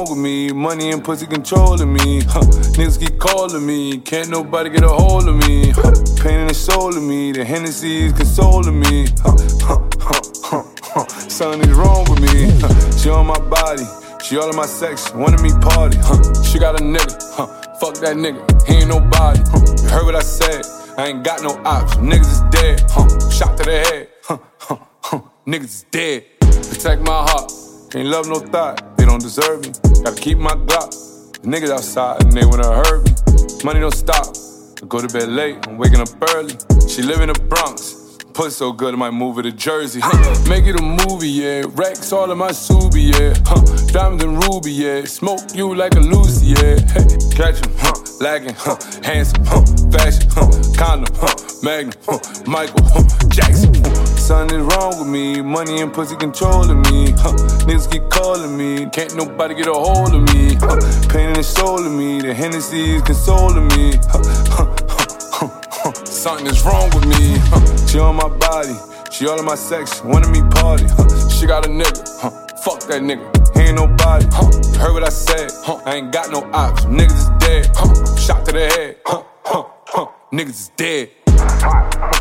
wrong with me. Money and pussy controlling me. Niggas keep calling me. Can't nobody get a hold of me. Pain in the soul of me. The Hennessy is consoling me. Something is wrong with me. She on my body. She all in my section. Wanted me party. She got a nigga. Fuck that nigga. He ain't nobody. You heard what I said. I ain't got no options. Niggas is dead. Shot to the head. Niggas is dead. Protect my heart. Can't love no thought. They don't deserve me. Gotta keep my Glock. The niggas outside and they wanna hurt me. Money don't stop. I go to bed late. I'm waking up early. She live in the Bronx. Pussy so good, I might move her to Jersey. Make it a movie, yeah. Rex all in my Subi, yeah. Diamonds and ruby, yeah. Smoke you like a Lucy, yeah. Hey, catch him, lagging, handsome, fashion, condom, Magnum, Michael, Jackson. Something is wrong with me. Money and pussy controlling me. Niggas keep calling me. Can't nobody get a hold of me. Pain in the soul of me. The Hennessy is consoling me. Something is wrong with me. She on my body. She all in my section. Wanted me party. She got a nigga. Fuck that nigga. He ain't nobody. You heard what I said. I ain't got no options. Niggas is dead. Shot to the head. Niggas is dead.